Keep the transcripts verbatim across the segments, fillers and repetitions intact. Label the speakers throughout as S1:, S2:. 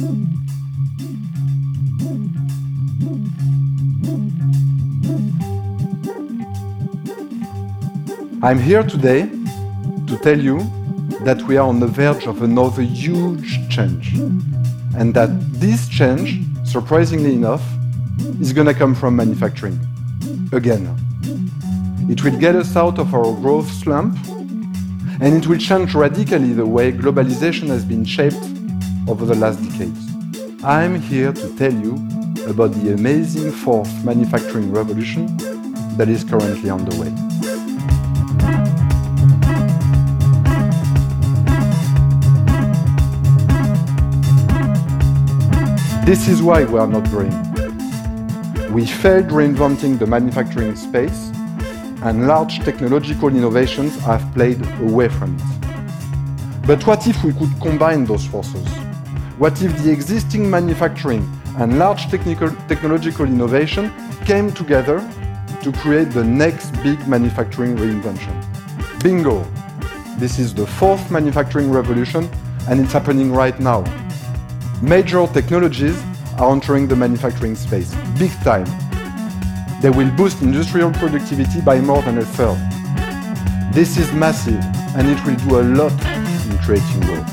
S1: I'm here today to tell you that we are on the verge of another huge change, and that this change, surprisingly enough, is gonna come from manufacturing. Again. It will get us out of our growth slump, and it will change radically the way globalization has been shaped over the last decades. I'm here to tell you about the amazing fourth manufacturing revolution that is currently on the way. This is why we are not growing. We failed reinventing the manufacturing space, and large technological innovations have played away from it. But what if we could combine those forces? What if the existing manufacturing and large technical, technological innovation came together to create the next big manufacturing reinvention? Bingo! This is the fourth manufacturing revolution, and it's happening right now. Major technologies are entering the manufacturing space, big time. They will boost industrial productivity by more than a third. This is massive, and it will do a lot in creating growth.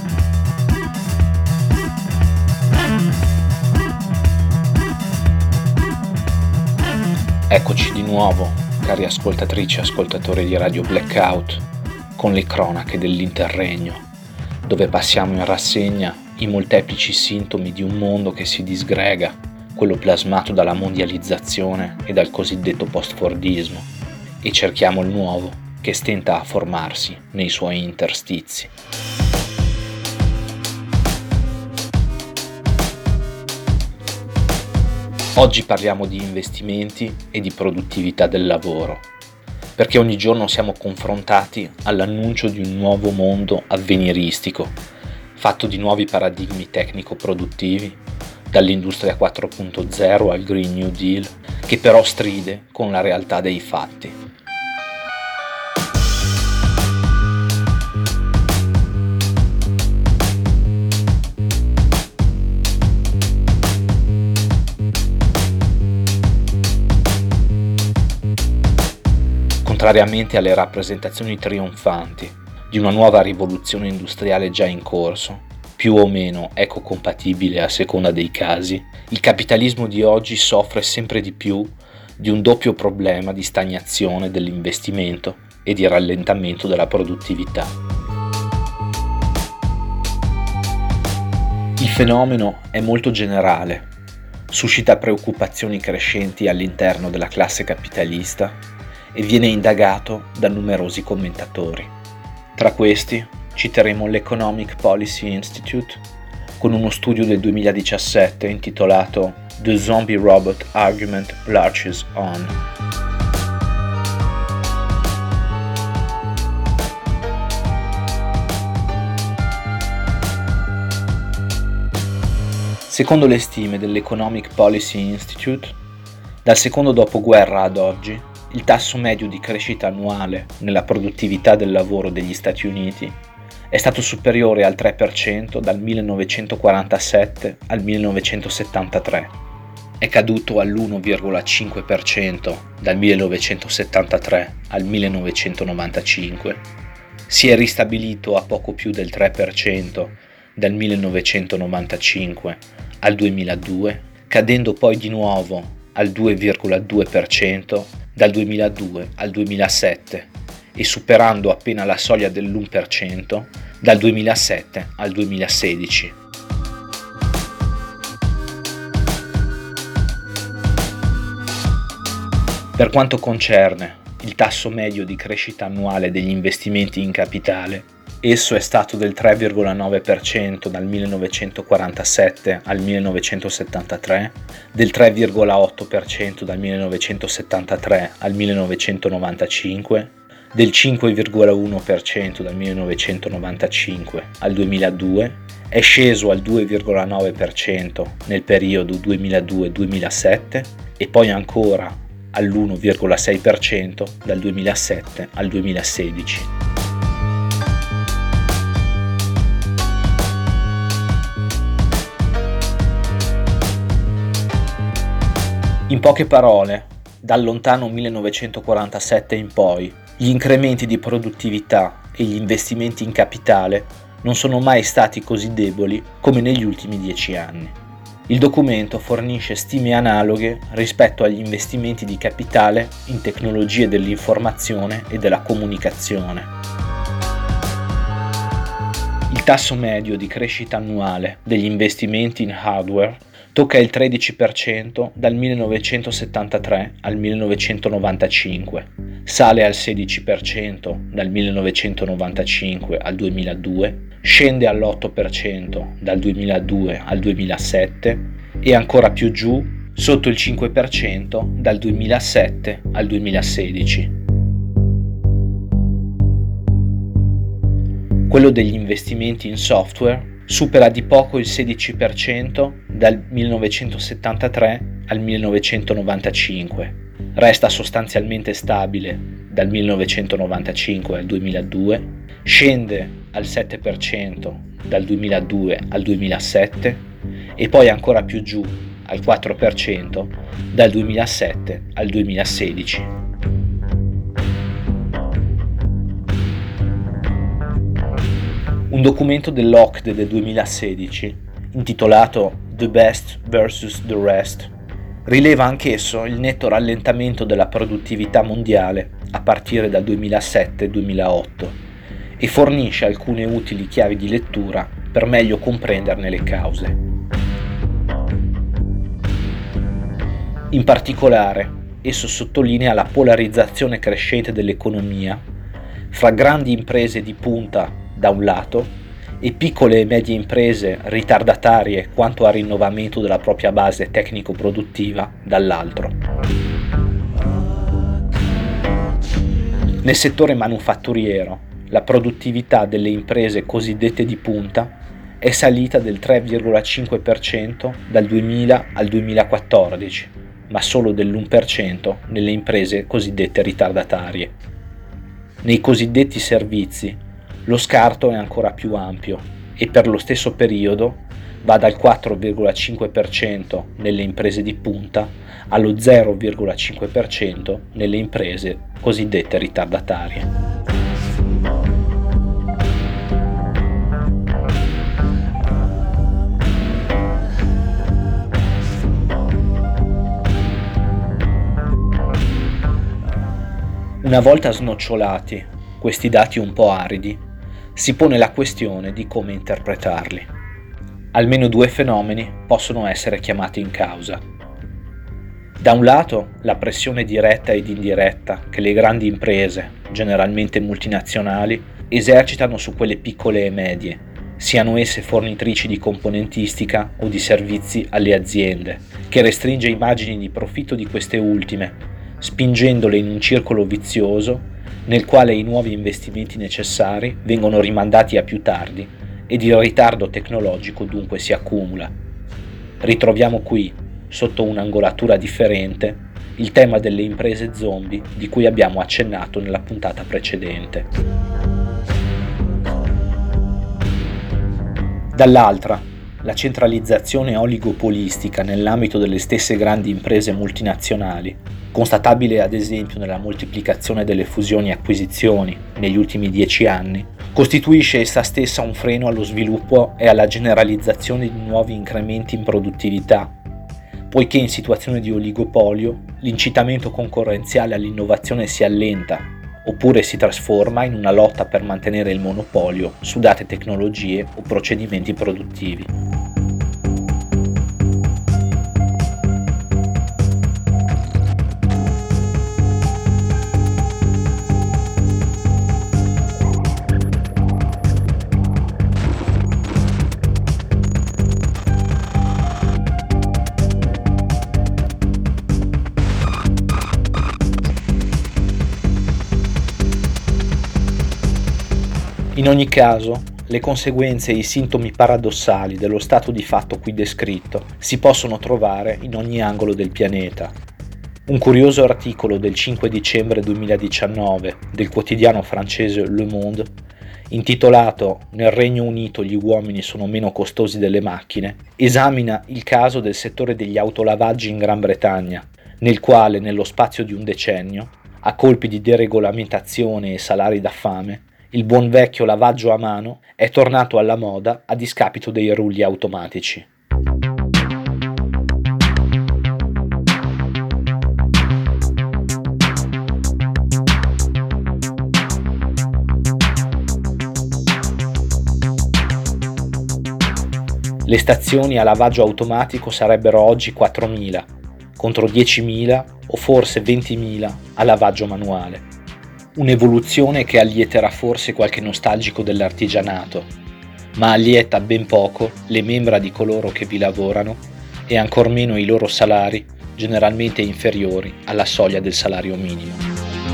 S2: Eccoci di nuovo, cari ascoltatrici e ascoltatori di Radio Blackout, con le cronache dell'Interregno, dove passiamo in rassegna i molteplici sintomi di un mondo che si disgrega, quello plasmato dalla mondializzazione e dal cosiddetto post-fordismo, e cerchiamo il nuovo che stenta a formarsi nei suoi interstizi. Oggi parliamo di investimenti e di produttività del lavoro, perché ogni giorno siamo confrontati all'annuncio di un nuovo mondo avveniristico, fatto di nuovi paradigmi tecnico-produttivi, dall'industria quattro punto zero al Green New Deal, che però stride con la realtà dei fatti. Contrariamente alle rappresentazioni trionfanti di una nuova rivoluzione industriale già in corso, più o meno ecocompatibile a seconda dei casi, il capitalismo di oggi soffre sempre di più di un doppio problema di stagnazione dell'investimento e di rallentamento della produttività. Il fenomeno è molto generale, suscita preoccupazioni crescenti all'interno della classe capitalista e viene indagato da numerosi commentatori. Tra questi citeremo l'Economic Policy Institute con uno studio del duemiladiciassette intitolato The Zombie Robot Argument Latches On. Secondo le stime dell'Economic Policy Institute, dal secondo dopoguerra ad oggi, il tasso medio di crescita annuale nella produttività del lavoro degli Stati Uniti è stato superiore al tre per cento dal millenovecentoquarantasette al millenovecentosettantatré, è caduto all'uno virgola cinque per cento dal millenovecentosettantatré al millenovecentonovantacinque, si è ristabilito a poco più del tre per cento dal millenovecentonovantacinque al duemiladue, cadendo poi di nuovo al due virgola due per cento dal duemiladue al duemilasette e superando appena la soglia dell'uno per cento dal duemilasette al duemilasedici. Per quanto concerne il tasso medio di crescita annuale degli investimenti in capitale, esso è stato del tre virgola nove per cento dal millenovecentoquarantasette al millenovecentosettantatré, del tre virgola otto per cento dal millenovecentosettantatré al millenovecentonovantacinque, del cinque virgola uno per cento dal millenovecentonovantacinque al duemiladue, è sceso al due virgola nove per cento nel periodo duemiladue duemilasette e poi ancora all'uno virgola sei per cento dal duemilasette al duemilasedici. In poche parole, dal lontano millenovecentoquarantasette in poi, gli incrementi di produttività e gli investimenti in capitale non sono mai stati così deboli come negli ultimi dieci anni. Il documento fornisce stime analoghe rispetto agli investimenti di capitale in tecnologie dell'informazione e della comunicazione. Il tasso medio di crescita annuale degli investimenti in hardware tocca il tredici per cento dal millenovecentosettantatré al millenovecentonovantacinque, sale al sedici per cento dal millenovecentonovantacinque al duemiladue, scende all'otto per cento dal duemiladue al duemilasette e ancora più giù, sotto il cinque per cento dal duemilasette al duemilasedici. Quello degli investimenti in software supera di poco il sedici per cento dal millenovecentosettantatré al millenovecentonovantacinque, resta sostanzialmente stabile dal millenovecentonovantacinque al duemiladue, scende al sette per cento dal duemiladue al duemilasette e poi ancora più giù al quattro per cento dal duemilasette al duemilasedici. Un documento dell'O C D E del duemilasedici, intitolato The Best versus the Rest, rileva anch'esso il netto rallentamento della produttività mondiale a partire dal duemilasette duemilaotto e fornisce alcune utili chiavi di lettura per meglio comprenderne le cause. In particolare, esso sottolinea la polarizzazione crescente dell'economia fra grandi imprese di punta da un lato e piccole e medie imprese ritardatarie quanto al rinnovamento della propria base tecnico-produttiva dall'altro. Nel settore manufatturiero, la produttività delle imprese cosiddette di punta è salita del tre virgola cinque per cento dal duemila al duemilaquattordici, ma solo dell'uno per cento nelle imprese cosiddette ritardatarie. Nei cosiddetti servizi, lo scarto è ancora più ampio e per lo stesso periodo va dal quattro virgola cinque per cento nelle imprese di punta allo zero virgola cinque per cento nelle imprese cosiddette ritardatarie. Una volta snocciolati questi dati un po' aridi, si pone la questione di come interpretarli. Almeno due fenomeni possono essere chiamati in causa. Da un lato, la pressione diretta ed indiretta che le grandi imprese, generalmente multinazionali, esercitano su quelle piccole e medie, siano esse fornitrici di componentistica o di servizi alle aziende, che restringe i margini di profitto di queste ultime, spingendole in un circolo vizioso nel quale i nuovi investimenti necessari vengono rimandati a più tardi ed il ritardo tecnologico dunque si accumula. Ritroviamo qui, sotto un'angolatura differente, il tema delle imprese zombie di cui abbiamo accennato nella puntata precedente. Dall'altra, la centralizzazione oligopolistica nell'ambito delle stesse grandi imprese multinazionali, constatabile ad esempio nella moltiplicazione delle fusioni e acquisizioni negli ultimi dieci anni, costituisce essa stessa un freno allo sviluppo e alla generalizzazione di nuovi incrementi in produttività, poiché in situazione di oligopolio l'incitamento concorrenziale all'innovazione si allenta, oppure si trasforma in una lotta per mantenere il monopolio su date tecnologie o procedimenti produttivi. In ogni caso, le conseguenze e i sintomi paradossali dello stato di fatto qui descritto si possono trovare in ogni angolo del pianeta. Un curioso articolo del cinque dicembre duemiladiciannove del quotidiano francese Le Monde, intitolato "Nel Regno Unito gli uomini sono meno costosi delle macchine", esamina il caso del settore degli autolavaggi in Gran Bretagna, nel quale, nello spazio di un decennio, a colpi di deregolamentazione e salari da fame, il buon vecchio lavaggio a mano è tornato alla moda a discapito dei rulli automatici. Le stazioni a lavaggio automatico sarebbero oggi quattromila, contro diecimila o forse ventimila a lavaggio manuale. Un'evoluzione che allieterà forse qualche nostalgico dell'artigianato, ma allieta ben poco le membra di coloro che vi lavorano e ancor meno i loro salari, generalmente inferiori alla soglia del salario minimo.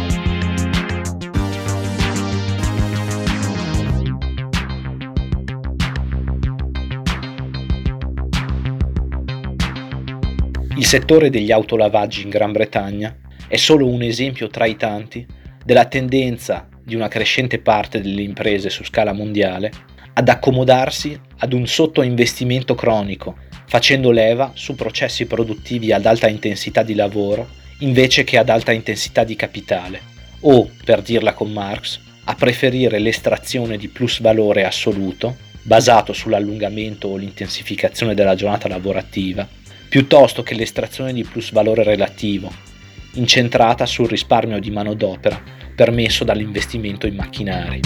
S2: Il settore degli autolavaggi in Gran Bretagna è solo un esempio tra i tanti della tendenza di una crescente parte delle imprese su scala mondiale ad accomodarsi ad un sottoinvestimento cronico, facendo leva su processi produttivi ad alta intensità di lavoro invece che ad alta intensità di capitale, o, per dirla con Marx, a preferire l'estrazione di plus valore assoluto, basato sull'allungamento o l'intensificazione della giornata lavorativa, piuttosto che l'estrazione di plus valore relativo, incentrata sul risparmio di manodopera permesso dall'investimento in macchinari.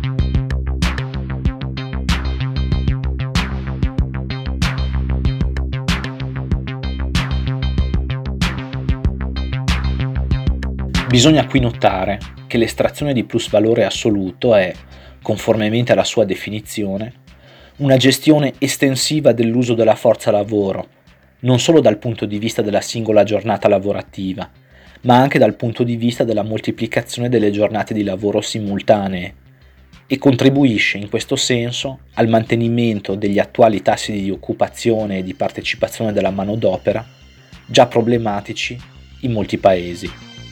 S2: Bisogna qui notare che l'estrazione di plus valore assoluto è, conformemente alla sua definizione, una gestione estensiva dell'uso della forza lavoro, non solo dal punto di vista della singola giornata lavorativa, ma anche dal punto di vista della moltiplicazione delle giornate di lavoro simultanee, e contribuisce in questo senso al mantenimento degli attuali tassi di occupazione e di partecipazione della manodopera, già problematici in molti paesi.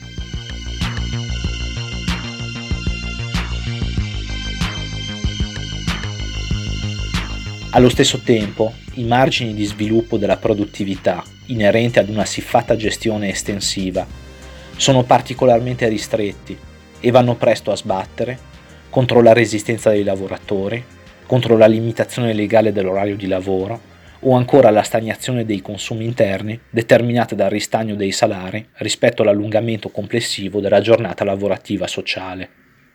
S2: Allo stesso tempo, i margini di sviluppo della produttività inerenti ad una siffatta gestione estensiva sono particolarmente ristretti e vanno presto a sbattere contro la resistenza dei lavoratori, contro la limitazione legale dell'orario di lavoro o ancora la stagnazione dei consumi interni determinata dal ristagno dei salari rispetto all'allungamento complessivo della giornata lavorativa sociale.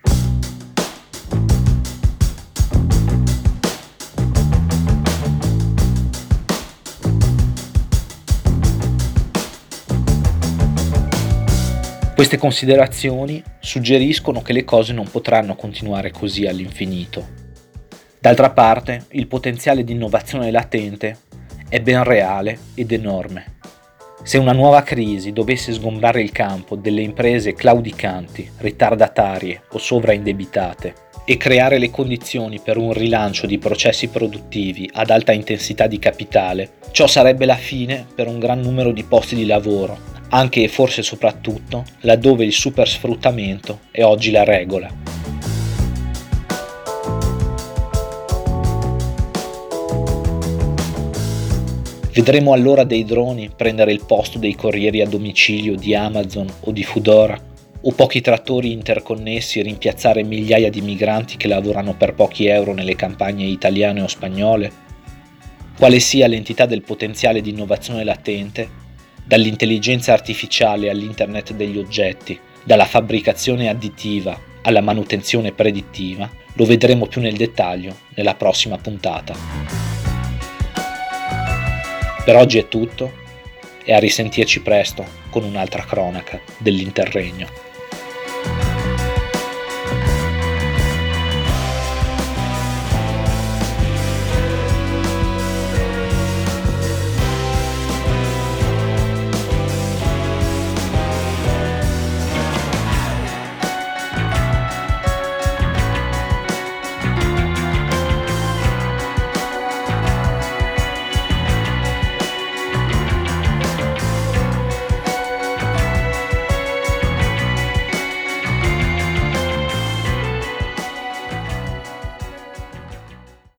S2: Queste considerazioni suggeriscono che le cose non potranno continuare così all'infinito. D'altra parte, il potenziale di innovazione latente è ben reale ed enorme. Se una nuova crisi dovesse sgombrare il campo delle imprese claudicanti, ritardatarie o sovraindebitate e creare le condizioni per un rilancio di processi produttivi ad alta intensità di capitale, ciò sarebbe la fine per un gran numero di posti di lavoro, anche e forse soprattutto laddove il supersfruttamento è oggi la regola. Vedremo allora dei droni prendere il posto dei corrieri a domicilio di Amazon o di Foodora, o pochi trattori interconnessi rimpiazzare migliaia di migranti che lavorano per pochi euro nelle campagne italiane o spagnole? Quale sia l'entità del potenziale di innovazione latente, dall'intelligenza artificiale all'internet degli oggetti, dalla fabbricazione additiva alla manutenzione predittiva, lo vedremo più nel dettaglio nella prossima puntata. Per oggi è tutto e a risentirci presto con un'altra cronaca dell'Interregno.